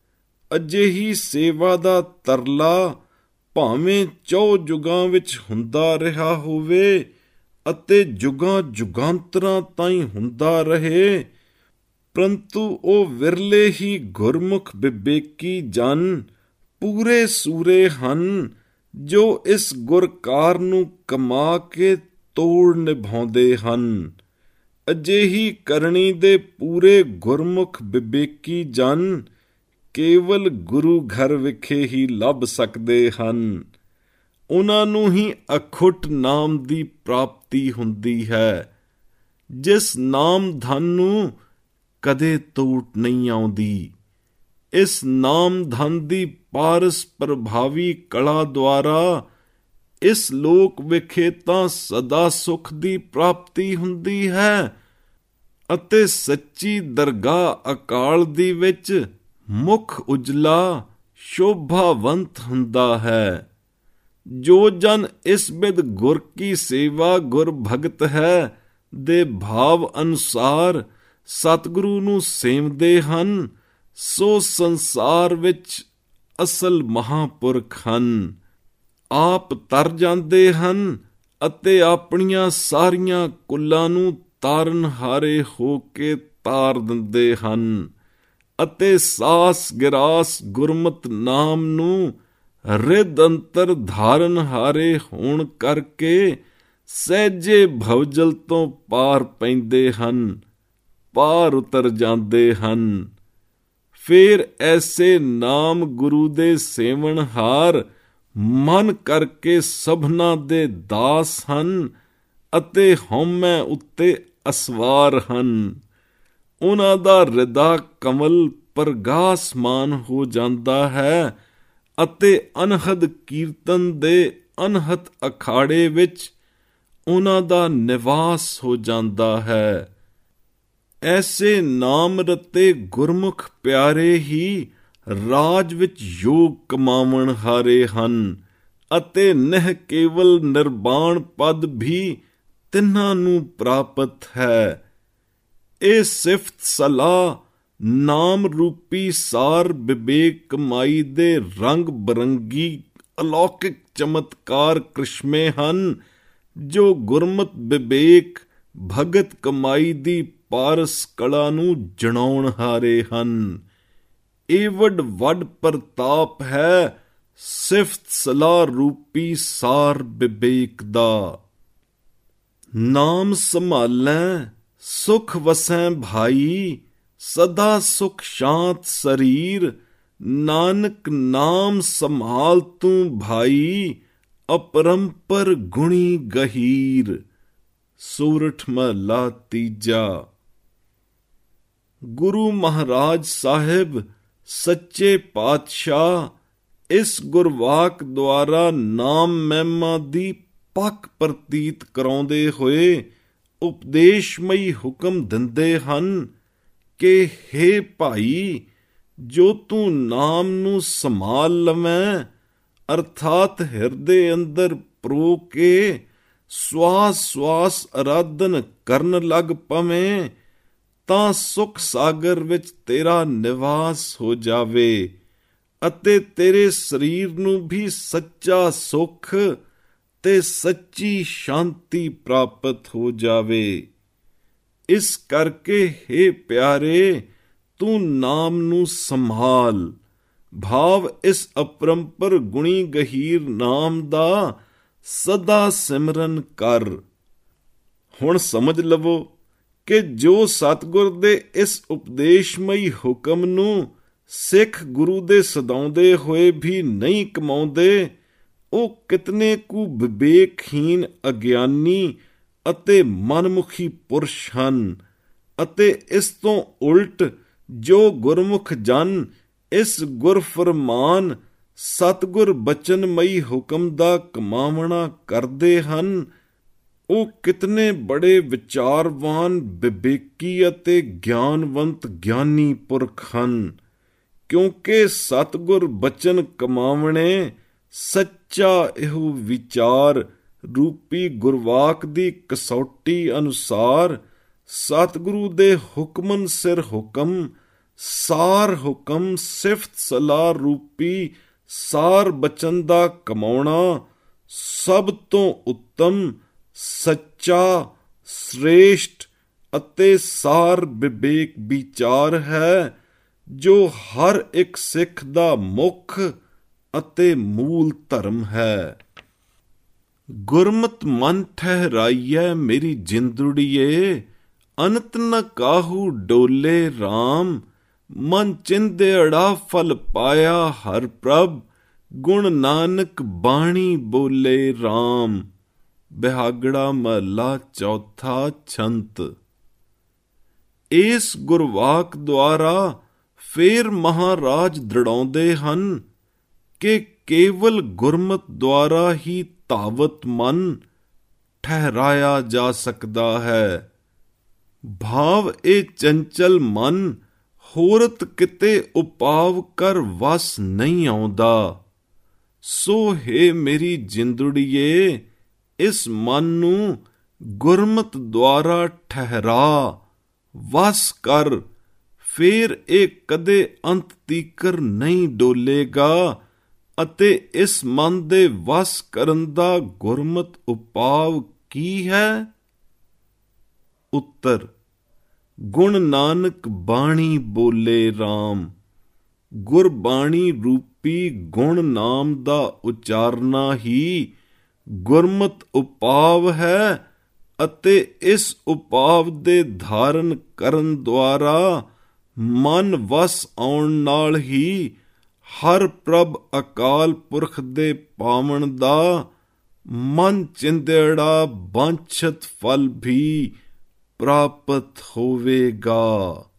ਅਜਿਹੀ ਸੇਵਾ ਦਾ ਤਰਲਾ ਭਾਵੇਂ ਚੌ ਜੁਗਾਂ ਵਿੱਚ ਹੁੰਦਾ ਰਿਹਾ ਹੋਵੇ ਅਤੇ ਜੁਗਾਂ ਜੁਗਾਂਤਰਾਂ ਤਾਈਂ ਹੁੰਦਾ ਰਹੇ, ਪਰੰਤੂ ਉਹ ਵਿਰਲੇ ਹੀ ਗੁਰਮੁਖ ਵਿਵੇਕੀ ਜਨ ਪੂਰੇ ਸੂਰੇ ਹਨ ਜੋ ਇਸ ਗੁਰਕਾਰ ਨੂੰ ਕਮਾ ਕੇ ਤੋੜ ਨਿਭਾਉਂਦੇ ਹਨ। ਅਜਿਹੀ ਕਰਨੀ ਦੇ ਪੂਰੇ ਗੁਰਮੁਖ ਵਿਵੇਕੀ ਜਨ ਕੇਵਲ ਗੁਰੂ ਘਰ ਵਿਖੇ ਹੀ ਲੱਭ ਸਕਦੇ ਹਨ। ਉਹਨਾਂ ਨੂੰ ਹੀ ਅਖੁੱਟ ਨਾਮ ਦੀ ਪ੍ਰਾਪਤੀ ਹੁੰਦੀ ਹੈ, ਜਿਸ ਨਾਮ ਧਨ ਨੂੰ ਕਦੇ ਤੋਟ ਨਹੀਂ ਆਉਂਦੀ। ਇਸ ਨਾਮ ਧਨ ਦੀ ਪਾਰਸ ਪ੍ਰਭਾਵੀ ਕਲਾ ਦੁਆਰਾ ਇਸ ਲੋਕ ਵਿਖੇ ਤਾਂ ਸਦਾ ਸੁਖ ਦੀ ਪ੍ਰਾਪਤੀ ਹੁੰਦੀ ਹੈ ਅਤੇ ਸੱਚੀ ਦਰਗਾਹ ਅਕਾਲ ਦੀ ਵਿੱਚ ਮੁਖ ਉਜਲਾ ਸ਼ੋਭਾਵੰਤ ਹੁੰਦਾ ਹੈ। ਜੋ ਜਨ ਇਸ ਬਿਦ ਗੁਰ ਕੀ ਸੇਵਾ ਗੁਰ ਭਗਤ ਹੈ ਦੇ ਭਾਵ ਅਨੁਸਾਰ ਸਤਿਗੁਰੂ ਨੂੰ ਸੇਵਦੇ ਹਨ, ਸੋ ਸੰਸਾਰ ਵਿੱਚ ਅਸਲ ਮਹਾਂਪੁਰਖ ਹਨ। ਆਪ ਤਰ ਜਾਂਦੇ ਹਨ ਅਤੇ ਆਪਣੀਆਂ ਸਾਰੀਆਂ ਕੁੱਲਾਂ ਨੂੰ ਤਾਰਨਹਾਰੇ ਹੋ ਕੇ ਤਾਰ ਦਿੰਦੇ ਹਨ ਅਤੇ ਸਾਸ ਗਿਰਾਸ ਗੁਰਮਤਿ ਨਾਮ ਨੂੰ ਰਿਦ ਅੰਤਰ ਧਾਰਨ ਹਾਰੇ ਹੋਣ ਕਰਕੇ ਸਹਿਜੇ ਭਵਜਲ ਤੋਂ ਪਾਰ ਪੈਂਦੇ ਹਨ, ਪਾਰ ਉਤਰ ਜਾਂਦੇ ਹਨ। ਫਿਰ ਐਸੇ ਨਾਮ ਗੁਰੂ ਦੇ ਸੇਵਨਹਾਰ ਮਨ ਕਰਕੇ ਸਭਨਾ ਦੇ ਦਾਸ ਹਨ ਅਤੇ ਹਉਮੈ ਉੱਤੇ ਅਸਵਾਰ ਹਨ। ਉਹਨਾਂ ਦਾ ਹਿਰਦਾ ਕਮਲ ਪ੍ਰਗਾਸਮਾਨ ਹੋ ਜਾਂਦਾ ਹੈ ਅਤੇ ਅਨਹਦ ਕੀਰਤਨ ਦੇ ਅਨਹਤ ਅਖਾੜੇ ਵਿੱਚ ਉਹਨਾਂ ਦਾ ਨਿਵਾਸ ਹੋ ਜਾਂਦਾ ਹੈ। ਐਸੇ ਨਾਮ ਰਤੇ ਗੁਰਮੁਖ ਪਿਆਰੇ ਹੀ ਰਾਜ ਵਿੱਚ ਯੋਗ ਕਮਾਵਣ ਹਾਰੇ ਹਨ ਅਤੇ ਨਹਿ ਕੇਵਲ ਨਿਰਵਾਣ ਪਦ ਵੀ ਤਿੰਨਾਂ ਨੂੰ ਪ੍ਰਾਪਤ ਹੈ। ਇਹ ਸਿਫਤ ਸਲਾਹ ਨਾਮ ਰੂਪੀ ਸਾਰ ਵਿਵੇਕ ਕਮਾਈ ਦੇ ਰੰਗ ਬਰੰਗੀ ਅਲੌਕਿਕ ਚਮਤਕਾਰ ਕ੍ਰਿਸ਼ਮੇ ਹਨ ਜੋ ਗੁਰਮਤ ਵਿਵੇਕ ਭਗਤ ਕਮਾਈ ਦੀ ਪਾਰਸ ਕਲਾ ਨੂੰ ਜਣਾਉਣ ਹਾਰੇ ਹਨ। ਇਹ ਵੱਡ ਵੱਡ ਪ੍ਰਤਾਪ ਹੈ ਸਿਫਤ ਸਲਾਹ ਰੂਪੀ ਸਾਰ ਵਿਵੇਕ ਦਾ। ਨਾਮ ਸੰਭਾਲੈ ਸੁਖ ਵਸੈ ਭਾਈ, ਸਦਾ ਸੁਖ ਸ਼ਾਂਤ ਸਰੀਰ, ਨਾਨਕ ਨਾਮ ਸੰਭਾਲ ਤੂੰ ਭਾਈ, ਅਪਰੰਪਰ ਗੁਣੀ ਗਹੀਰ। ਸੂਰਠ ਮਹਲਾ ਤੀਜਾ। ਗੁਰੂ ਮਹਾਰਾਜ ਸਾਹਿਬ ਸੱਚੇ ਪਾਤਸ਼ਾਹ ਇਸ ਗੁਰਵਾਕ ਦੁਆਰਾ ਨਾਮ ਮਹਿਮਾ ਦੀ ਪੱਕ ਪ੍ਰਤੀਤ ਕਰਾਉਂਦੇ ਹੋਏ ਉਪਦੇਸ਼ਮਈ ਹੁਕਮ ਦਿੰਦੇ ਹਨ ਕਿ ਹੇ ਭਾਈ, ਜੋ ਤੂੰ ਨਾਮ ਨੂੰ ਸੰਭਾਲ ਲਵੇਂ ਅਰਥਾਤ ਹਿਰਦੇ ਅੰਦਰ ਪਰੋ ਕੇ ਸਵਾਸ ਸਵਾਸ ਅਰਾਧਨ ਕਰਨ ਲੱਗ ਪਵੇਂ ਤਾਂ ਸੁਖ ਸਾਗਰ ਵਿੱਚ ਤੇਰਾ ਨਿਵਾਸ ਹੋ ਜਾਵੇ ਅਤੇ ਤੇਰੇ ਸਰੀਰ ਨੂੰ ਵੀ ਸੱਚਾ ਸੁਖ ਤੇ ਸੱਚੀ ਸ਼ਾਂਤੀ ਪ੍ਰਾਪਤ ਹੋ ਜਾਵੇ। ਇਸ ਕਰਕੇ ਹੇ ਪਿਆਰੇ, ਤੂੰ ਨਾਮ ਨੂੰ ਸੰਭਾਲ, ਭਾਵ ਇਸ ਅਪਰੰਪਰ ਗੁਣੀ ਗਹੀਰ ਨਾਮ ਦਾ ਸਦਾ ਸਿਮਰਨ ਕਰ। ਹੁਣ ਸਮਝ ਲਵੋ ਕਿ ਜੋ ਸਤਿਗੁਰ ਦੇ ਇਸ ਉਪਦੇਸ਼ਮਈ ਹੁਕਮ ਨੂੰ ਸਿੱਖ ਗੁਰੂ ਦੇ ਸਦਾਉਂਦੇ ਹੋਏ ਵੀ ਨਹੀਂ ਕਮਾਉਂਦੇ, ਉਹ ਕਿਤਨੇ ਕੁ ਵਿਵੇਕਹੀਨ, ਅਗਿਆਨੀ ਅਤੇ ਮਨਮੁਖੀ ਪੁਰਸ਼ ਹਨ। ਅਤੇ ਇਸ ਤੋਂ ਉਲਟ ਜੋ ਗੁਰਮੁਖ ਜਨ ਇਸ ਗੁਰਫਰਮਾਨ ਸਤਿਗੁਰ ਬਚਨਮਈ ਹੁਕਮ ਦਾ ਕਮਾਵਣਾ ਕਰਦੇ ਹਨ, ਉਹ ਕਿਤਨੇ ਬੜੇ ਵਿਚਾਰਵਾਨ, ਵਿਵੇਕੀ ਅਤੇ ਗਿਆਨਵੰਤ ਗਿਆਨੀ ਪੁਰਖ ਹਨ। ਕਿਉਂਕਿ ਸਤਿਗੁਰ ਬਚਨ ਕਮਾਵਣੇ ਸੱਚਾ ਇਹੋ ਵਿਚਾਰ ਰੂਪੀ ਗੁਰਵਾਕ ਦੀ ਕਸੌਟੀ ਅਨੁਸਾਰ ਸਤਿਗੁਰੂ ਦੇ ਹੁਕਮਨ ਸਿਰ ਹੁਕਮ, ਸਾਰ ਹੁਕਮ ਸਿਫਤ ਸਲਾਹ ਰੂਪੀ ਸਾਰ ਬਚਨ ਦਾ ਕਮਾਉਣਾ ਸਭ ਤੋਂ ਉੱਤਮ, ਸੱਚਾ, ਸ੍ਰੇਸ਼ਟ ਅਤੇ ਸਾਰ ਵਿਵੇਕ ਵਿਚਾਰ ਹੈ, ਜੋ ਹਰ ਇੱਕ ਸਿੱਖ ਦਾ ਮੁੱਖ ਅਤੇ ਮੂਲ ਧਰਮ ਹੈ। ਗੁਰਮਤਿ ਮਨ ਠਹਿਰਾਈਐ ਮੇਰੀ ਜਿੰਦੜੀਏ, ਅਨੰਤ ਨ ਕਾਹੂ ਡੋਲੇ RAM। ਮਨ ਚਿੰਦਿਅੜਾ ਫਲ ਪਾਇਆ ਹਰ ਪ੍ਰਭ, ਗੁਣ ਨਾਨਕ ਬਾਣੀ ਬੋਲੇ RAM। ਬਿਹਾਗੜਾ ਮਹਲਾ ਚੌਥਾ ਛੰਤ। ਇਸ ਗੁਰਵਾਕ ਦੁਆਰਾ ਫੇਰ ਮਹਾਰਾਜ ਦ੍ਰਿੜਾਉਂਦੇ ਹਨ ਕਿ ਕੇਵਲ ਗੁਰਮਤਿ ਦੁਆਰਾ ਹੀ ਧਾਵਤ ਮਨ ਠਹਿਰਾਇਆ ਜਾ ਸਕਦਾ ਹੈ। ਭਾਵ ਇਹ ਚੰਚਲ ਮਨ ਹੋਰਤ ਕਿਤੇ ਉਪਾਵ ਕਰ ਵਸ ਨਹੀਂ ਆਉਂਦਾ। ਸੋ ਹੈ ਮੇਰੀ ਜਿੰਦੜੀਏ, ਇਸ ਮਨ ਨੂੰ ਗੁਰਮਤਿ ਦੁਆਰਾ ਠਹਿਰਾ, ਵਸ ਕਰ, ਫੇਰ ਇਹ ਕਦੇ ਅੰਤ ਤੀਕਰ ਨਹੀਂ ਡੋਲੇਗਾ। ਅਤੇ ਇਸ ਮਨ ਦੇ ਵਸ ਕਰਨ ਦਾ ਗੁਰਮਤਿ ਉਪਾਵ ਕੀ ਹੈ? ਉੱਤਰ, ਗੁਣ ਨਾਨਕ ਬਾਣੀ ਬੋਲੇ RAM। ਗੁਰਬਾਣੀ ਰੂਪੀ ਗੁਣ ਨਾਮ ਦਾ ਉਚਾਰਨਾ ਹੀ ਗੁਰਮਤਿ ਉਪਾਵ ਹੈ ਅਤੇ ਇਸ ਉਪਾਵ ਦੇ ਧਾਰਨ ਕਰਨ ਦੁਆਰਾ ਮਨ ਵਸ ਆਉਣ ਨਾਲ ਹੀ ਹਰ ਪ੍ਰਭ ਅਕਾਲ ਪੁਰਖ ਦੇ ਪਾਵਨ ਦਾ ਮਨ ਚਿੰਦਿਅੜਾ ਵਾਂਛਤ ਫਲ ਵੀ ਪ੍ਰਾਪਤ ਹੋਵੇਗਾ।